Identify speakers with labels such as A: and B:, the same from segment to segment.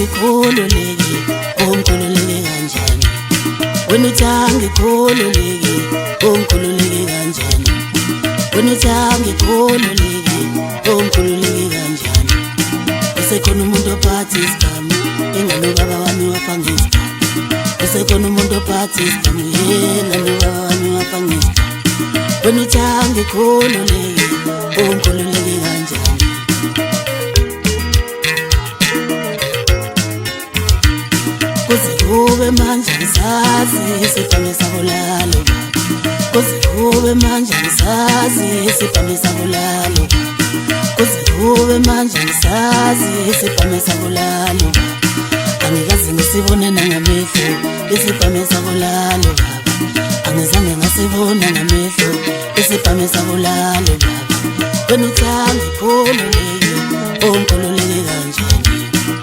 A: ngikhululeke ungikhululeke kanjani wena uthanga ngikhululeke ungikhululeke kanjani wena uthanga ngikhululeke ungikhululeke kanjani usekhona umuntu ophatha isigamu engane baba wami wafa ngesigamu usekhona umuntu ophatha isigamu engane baba wami wafa ngesigamu wena uthanga ngikhululeke ungikhululeke kanjani kuze kube manje ngisazi isibhamu sakulalo kuze kube manje ngisazi isibhamu sakulalo kuze kube manje ngisazi isibhamu sakulalo angikaze ngisibone nangamehlo isibhamu sakulalo baba angizange ngasibona ngamehlo isibhamu sakulalo baba wena uthanga ngikhululeke ungikhululeke kanjani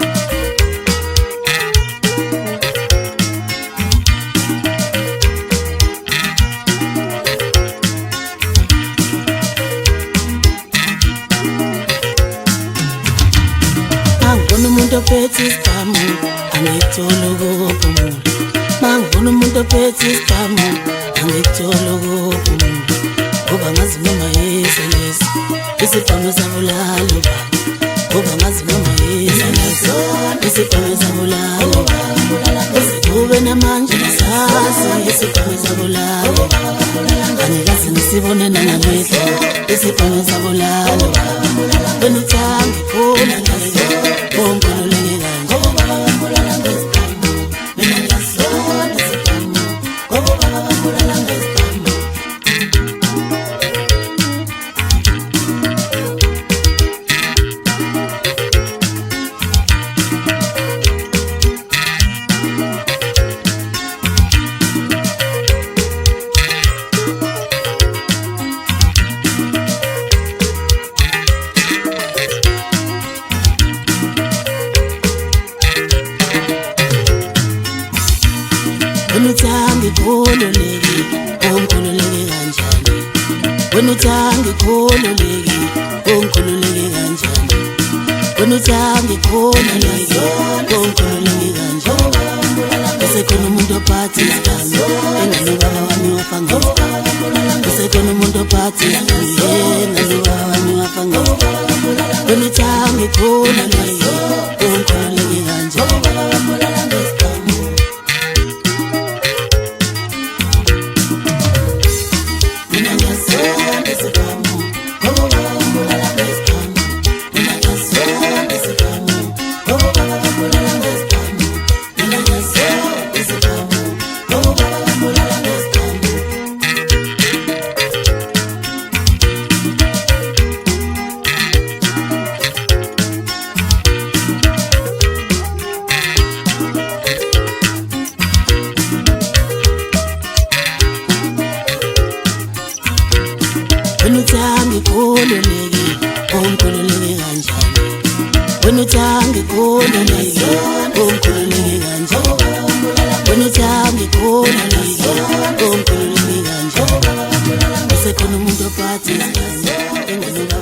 A: mangibona umuntu ophethe isigamu angikuthola ukuphumula mangibona umuntu ophethe isigamu angikuthola ukuphumula ngoba ngazi noma yeselesi isibhamu sabulalo baba ngoba ngazi noma yeselesi isibhamu sabulalo kuze kube namanje ngisazi isibhamu sabulalo angikaze ngisibone nangamehlo isibhamu sabulalo wena uthanga ngikhululeke ungikhululeke kanjani mina ngiyasona isibhamu ngoba baba bambulala ngesibhamu wena uthanga ngikhululeke ungikhululeke kanjani wena uthanga ngikhululeke ungikhululeke kanjani wena uthanga ngikhululeke ungikhululeke kanjani usekhona umuntu ophatha isigamu engane baba wami wafa ngesigamu usekhona umuntu ophatha isigamu engane baba wami wafa ngesigamu wena uthanga ngikhululeke ungikhululeke kanjani wena uthanga ngikhululeke ungikhululeke kanjani wena uthanga ngikhululeke ungikhululeke kanjani wena uthanga ngikhululeke ungikhululeke kanjani usekhona umuntu ophatha isigamu engane